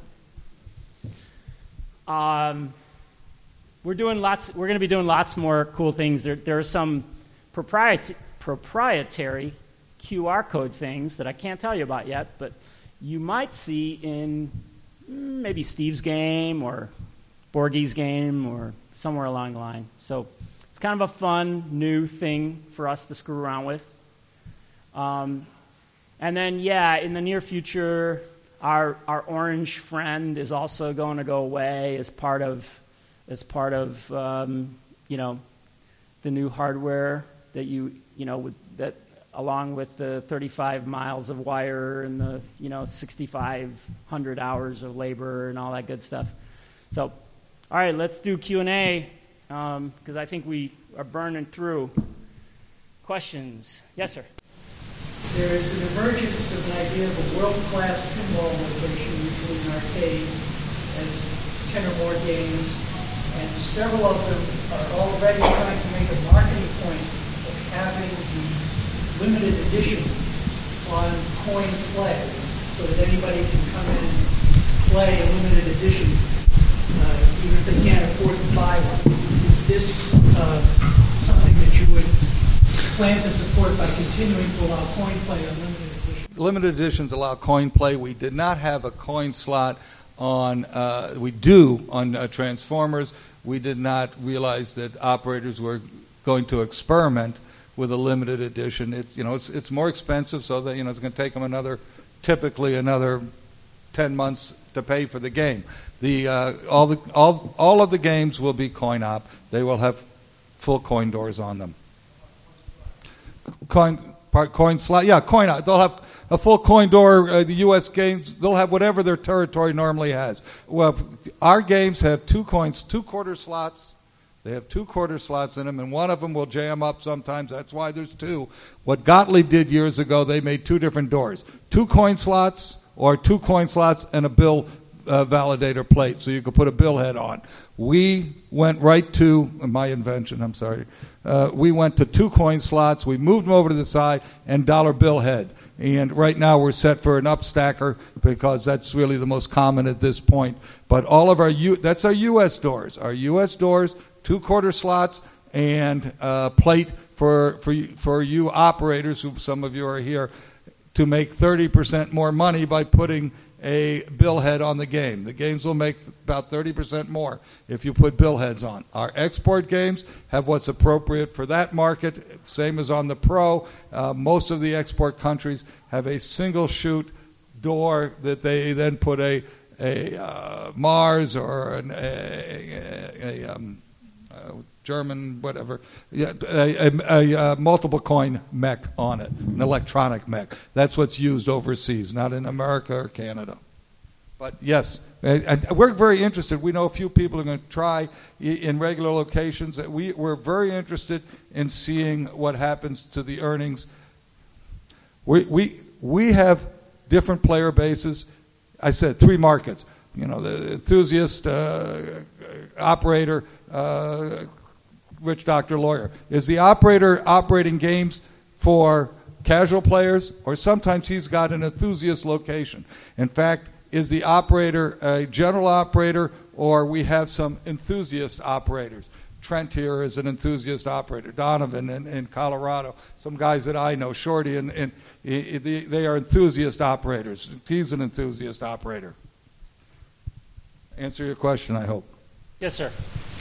We're going to be doing lots more cool things. There are some proprietary QR code things that I can't tell you about yet, but you might see in maybe Steve's game or Borgie's game or somewhere along the line. So it's kind of a fun new thing for us to screw around with. And then, in the near future, our orange friend is also going to go away as part of the new hardware that that along with the 35 miles of wire and the 6,500 hours of labor and all that good stuff. So, all right, let's do Q&A because I think we are burning through questions. Yes, sir. There is an emergence of an idea of a world-class pinball location, usually an arcade, as 10 or more games, and several of them are already trying to make a marketing point of having the limited edition on coin play, so that anybody can come in and play a limited edition, even if they can't afford to buy one. Is this something that you would plan to support by continuing to allow coin play on limited editions? Limited editions allow coin play. We did not have a coin slot on, we do on Transformers. We did not realize that operators were going to experiment with a limited edition. It's more expensive, so that it's going to take them typically another 10 months to pay for the game. All of the games will be coin op. They will have full coin doors on them. Coin slot, coin op. They'll have a full coin door. The U.S. games, they'll have whatever their territory normally has. Well, our games have 2 quarter slots. They have 2 quarter slots in them, and one of them will jam up sometimes. That's why there's 2. What Gottlieb did years ago, they made 2 different doors. 2 coin slots or 2 coin slots and a bill validator plate, so you could put a bill head on. We went right to, my invention, I'm sorry, we went to 2 coin slots, we moved them over to the side, and dollar bill head. And right now we're set for an upstacker because that's really the most common at this point. But all of that's our U.S. doors. Our U.S. doors, 2 quarter slots, and plate for you operators, who some of you are here, to make 30% more money by putting a bill head on the game. The games will make about 30% more if you put bill heads on. Our export games have what's appropriate for that market, same as on the Pro. Most of the export countries have a single shoot door that they then put a Mars or a German, whatever, a multiple coin mech on it, an electronic mech. That's what's used overseas, not in America or Canada. But yes, we're very interested. We know a few people are going to try in regular locations. We're very interested in seeing what happens to the earnings. We have different player bases. I said 3 markets. The enthusiast, operator, rich doctor, lawyer. Is the operator operating games for casual players, or sometimes he's got an enthusiast location? In fact, is the operator a general operator, or we have some enthusiast operators? Trent here is an enthusiast operator. Donovan in Colorado, some guys that I know, Shorty, and they are enthusiast operators. He's an enthusiast operator. Answer your question, I hope. Yes, sir.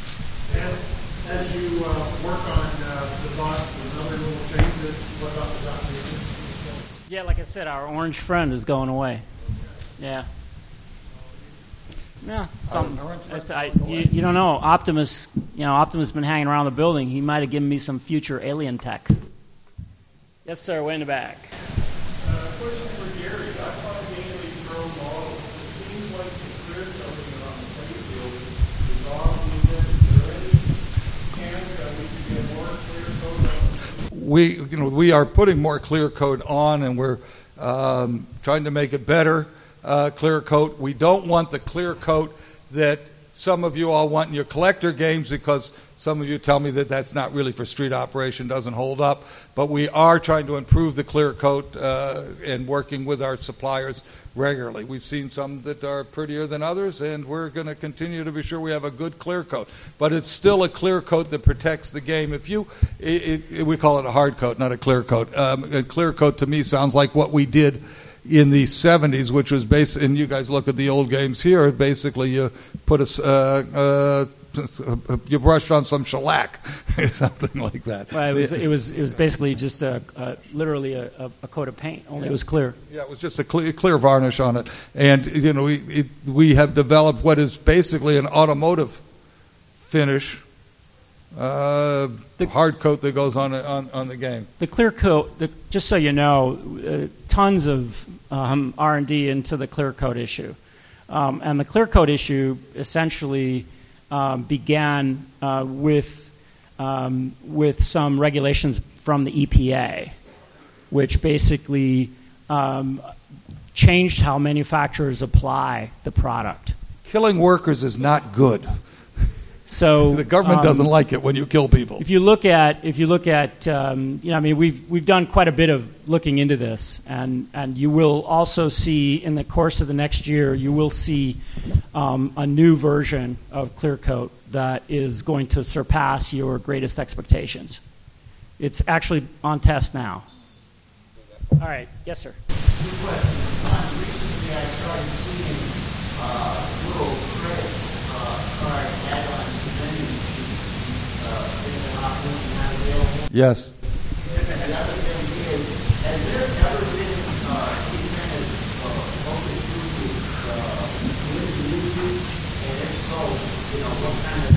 As you work on the box and other little changes, what about the documentation? Yeah, like I said, our orange friend is going away. Yeah. Yeah, something. You don't know. Optimus been hanging around the building. He might have given me some future alien tech. Yes, sir. Way in the back. Question for Gary. I find mainly pro models. It seems like the career coming on the playfield is off a little bit. Is there any chance that we could get more clear code on? We are putting more clear code on, and we're trying to make it better. Clear coat. We don't want the clear coat that some of you all want in your collector games, because Some of you tell me that that's not really for street operation, doesn't hold up, but we are trying to improve the clear coat and working with our suppliers regularly. We've seen some that are prettier than others, and we're going to continue to be sure we have a good clear coat. But it's still a clear coat that protects the game. If you, we call it a hard coat, not a clear coat. A clear coat to me sounds like what we did in the 70s, which was based, and you guys look at the old games here, basically you put you brushed on some shellac, something like that. Right, it was basically just literally a coat of paint. Only it was clear. Yeah, it was just a clear varnish on it, and we have developed what is basically an automotive finish, hard coat that goes on the game. The clear coat, just so you know, tons of R&D into the clear coat issue, and the clear coat issue essentially began with some regulations from the EPA, which basically changed how manufacturers apply the product. Killing workers is not good. So the government doesn't like it when you kill people. If you look at, we've done quite a bit of looking into this, and you will also see in the course of the next year, you will see a new version of Clear Coat that is going to surpass your greatest expectations. It's actually on test now. All right, yes, sir. Good question. Recently, I started seeing little credit card add-on vending machines Yes. The other thing is, has there ever been any kind of open with and if so, what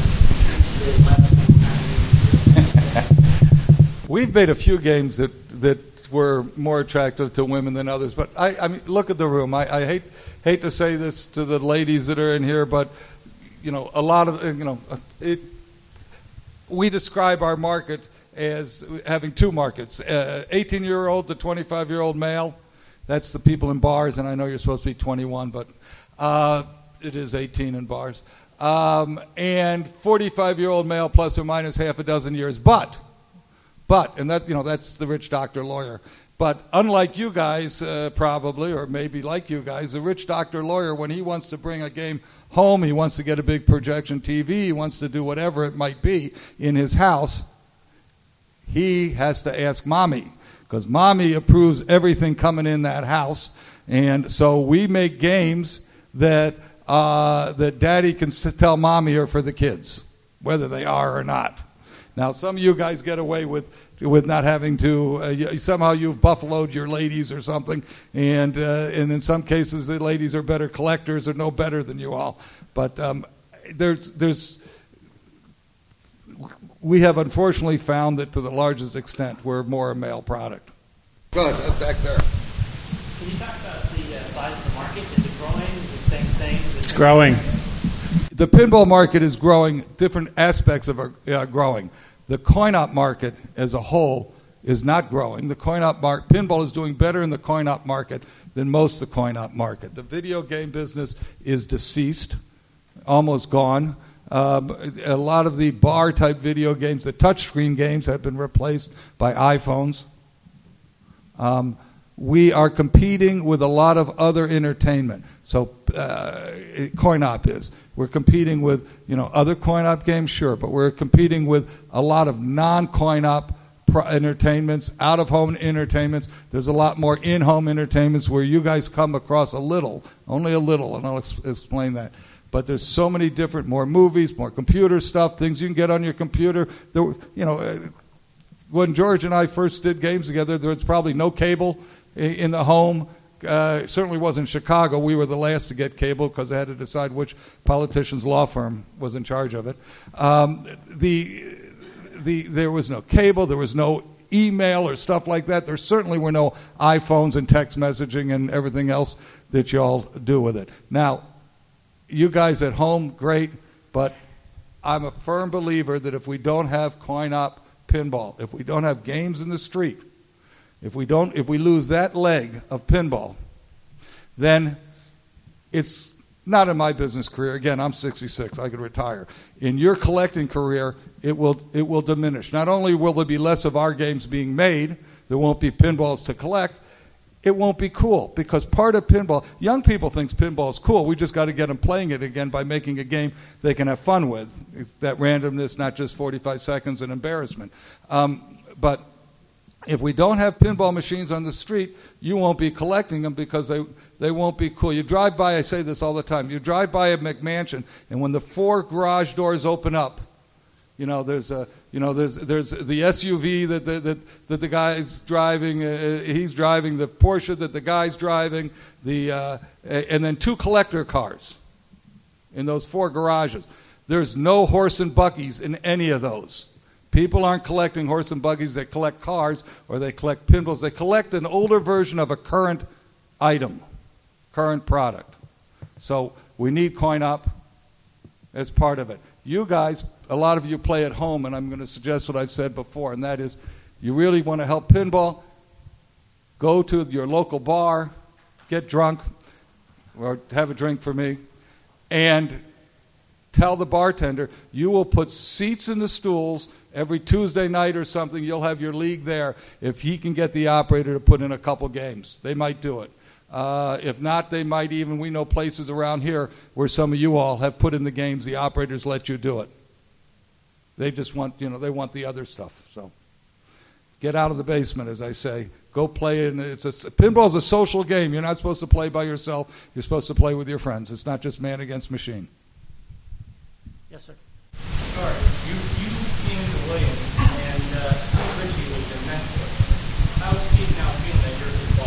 kind of We've made a few games that were more attractive to women than others, but I mean, look at the room. I hate to say this to the ladies that are in here, but a lot of we describe our market as having two markets: 18-year-old to 25-year-old male. That's the people in bars, and I know you're supposed to be 21, but it is 18 in bars. And 45-year-old male plus or minus half a dozen years, but, and that's the rich doctor lawyer. But unlike you guys, probably, or maybe like you guys, the rich doctor lawyer, when he wants to bring a game home, he wants to get a big projection TV, he wants to do whatever it might be in his house, he has to ask mommy, because mommy approves everything coming in that house. And so we make games that daddy can tell mommy are for the kids, whether they are or not. Now, some of you guys get away with not having to, somehow you've buffaloed your ladies or something, and in some cases the ladies are better collectors or no better than you all. But we have unfortunately found that to the largest extent we're more a male product. Go ahead, back there. Can you talk about the size of the market? Is it growing? Is it staying the same? It's growing. The pinball market is growing. Different aspects of it are growing. The coin-op market as a whole is not growing. The coin-op pinball is doing better in the coin-op market than most of the coin-op market. The video game business is deceased, almost gone. A lot of the bar-type video games, the touchscreen games, have been replaced by iPhones. We are competing with a lot of other entertainment. So coin-op is. We're competing with other coin-op games, sure, but we're competing with a lot of non-coin-op entertainments, out-of-home entertainments. There's a lot more in-home entertainments where you guys come across only a little, and I'll explain that. But there's so many different, more movies, more computer stuff, things you can get on your computer. When George and I first did games together, there was probably no cable in the home. It certainly wasn't Chicago. We were the last to get cable because they had to decide which politician's law firm was in charge of it. There was no cable. There was no email or stuff like that. There certainly were no iPhones and text messaging and everything else that you all do with it. Now, you guys at home, great, but I'm a firm believer that if we don't have coin-op pinball, if we don't have games in the street, if we lose that leg of pinball, then it's not in my business career. Again, I'm 66. I could retire. In your collecting career, it will diminish. Not only will there be less of our games being made, there won't be pinballs to collect, it won't be cool, because part of pinball, young people think pinball is cool. We just got to get them playing it again by making a game they can have fun with. That randomness, not just 45 seconds and embarrassment. But if we don't have pinball machines on the street, you won't be collecting them because they won't be cool. You drive by, I say this all the time, you drive by a McMansion, and when the 4 garage doors open up, there's the SUV that the guy's driving. He's driving the Porsche that the guy's driving. And then 2 collector cars in those 4 garages. There's no horse and buggies in any of those. People aren't collecting horse and buggies. They collect cars or they collect pinballs. They collect an older version of a current item, current product. So we need coin-op as part of it. You guys, a lot of you play at home, and I'm going to suggest what I've said before, and that is you really want to help pinball, go to your local bar, get drunk, or have a drink for me, and tell the bartender you will put seats in the stools every Tuesday night or something. You'll have your league there. If he can get the operator to put in a couple games, they might do it. If not, they might even, we know places around here where some of you all have put in the games, the operators let you do it. They just want, they want the other stuff. So get out of the basement, as I say. Go play. Pinball's a social game. You're not supposed to play by yourself. You're supposed to play with your friends. It's not just man against machine. Yes, sir. Sure. You came into Williams, and Steve Ritchie was your mentor. How's Steve now feeling that you're his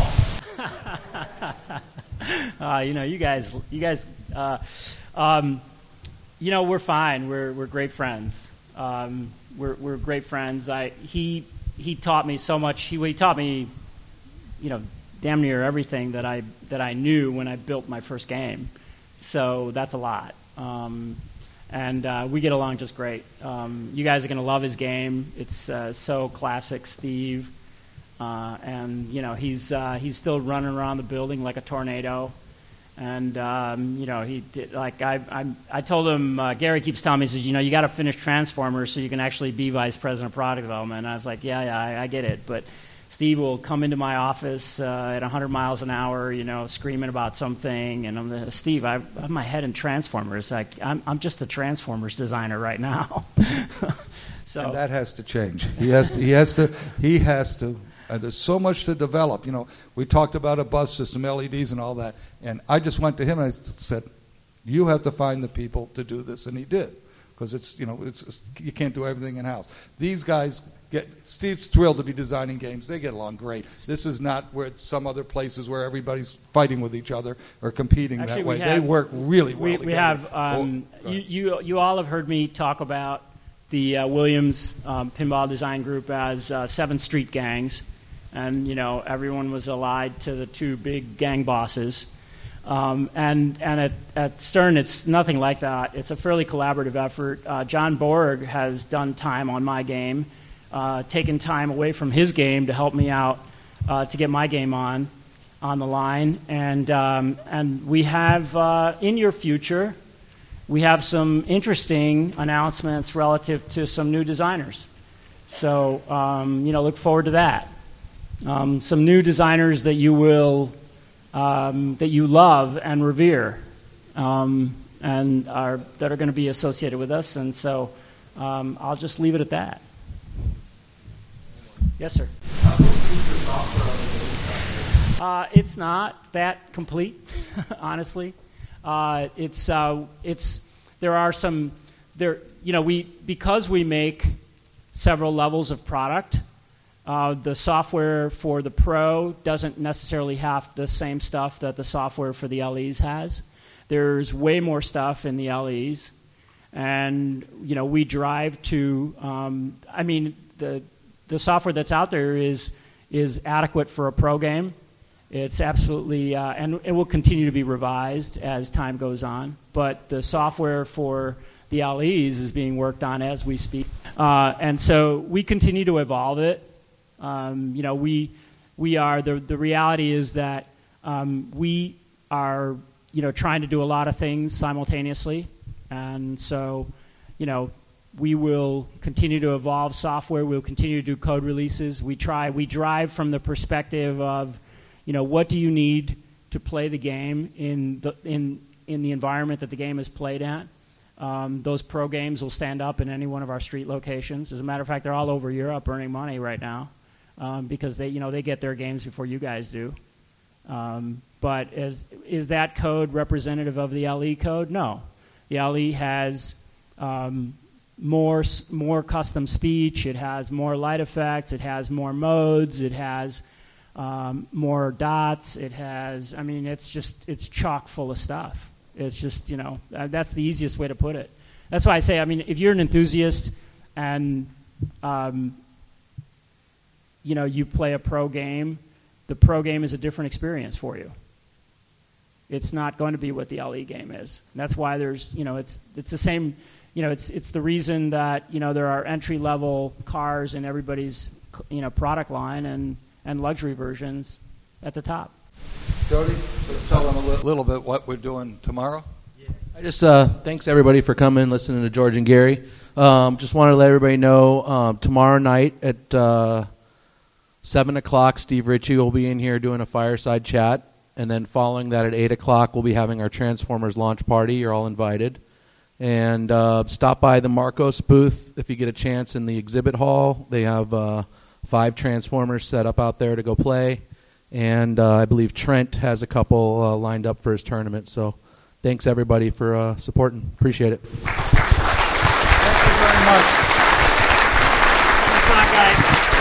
boss? We're fine. We're great friends. We're great friends. He taught me so much. He taught me, damn near everything that I knew when I built my first game. So that's a lot. And we get along just great. You guys are going to love his game. It's so classic Steve. And he's still running around the building like a tornado. And he did, I told him, Gary keeps telling me, he says, you got to finish Transformers so you can actually be vice president of product development. And I was like, yeah, I get it. But Steve will come into my office at 100 miles an hour, screaming about something, and I'm Steve, I have my head in Transformers. I'm just a Transformers designer right now. So and that has to change. He has to. There's so much to develop. We talked about a bus system, LEDs, and all that. And I just went to him and I said, "You have to find the people to do this," and he did, because you can't do everything in house. These guys Steve's thrilled to be designing games. They get along great. This is not where some other places where everybody's fighting with each other or competing that way. They work really well together. We have. You all have heard me talk about the Williams Pinball Design Group as 7th Street gangs. And, everyone was allied to the 2 big gang bosses. And at Stern, it's nothing like that. It's a fairly collaborative effort. John Borg has done time on my game, taken time away from his game to help me out to get my game on the line. And we have, in your future, we have some interesting announcements relative to some new designers. So, look forward to that. Some new designers that you will, that you love and revere, and that are going to be associated with us. And so, I'll just leave it at that. Yes, sir. It's not that complete, honestly. Because we make several levels of product. The software for the Pro doesn't necessarily have the same stuff that the software for the LEs has. There's way more stuff in the LEs, and we drive to. The software that's out there is adequate for a Pro game. It's absolutely, and it will continue to be revised as time goes on. But the software for the LEs is being worked on as we speak, and so we continue to evolve it. We are the reality is that we are trying to do a lot of things simultaneously. And so, we will continue to evolve software. We'll continue to do code releases. We drive from the perspective of, what do you need to play the game in the environment that the game is played at. Those pro games will stand up in any one of our street locations. As a matter of fact, they're all over Europe earning money right now because they get their games before you guys do. But is that code representative of the LE code? No. The LE has more custom speech. It has more light effects. It has more modes. It has more dots. It has, it's chock full of stuff. It's just, that's the easiest way to put it. That's why I say, if you're an enthusiast and, you play a pro game, the pro game is a different experience for you. It's not going to be what the LE game is. And that's why there's, it's the same, it's the reason that, there are entry-level cars in everybody's, product line and luxury versions at the top. Jody, tell them a little bit what we're doing tomorrow. Yeah. I just thanks everybody for coming, listening to George and Gary. Just wanted to let everybody know tomorrow night at 7 o'clock, Steve Ritchie will be in here doing a fireside chat. And then following that at 8 o'clock, we'll be having our Transformers launch party. You're all invited. And stop by the Marcos booth if you get a chance in the exhibit hall. They have 5 Transformers set up out there to go play. And I believe Trent has a couple lined up for his tournament. So thanks, everybody, for supporting. Appreciate it. Thank you very much. Thanks a lot, guys.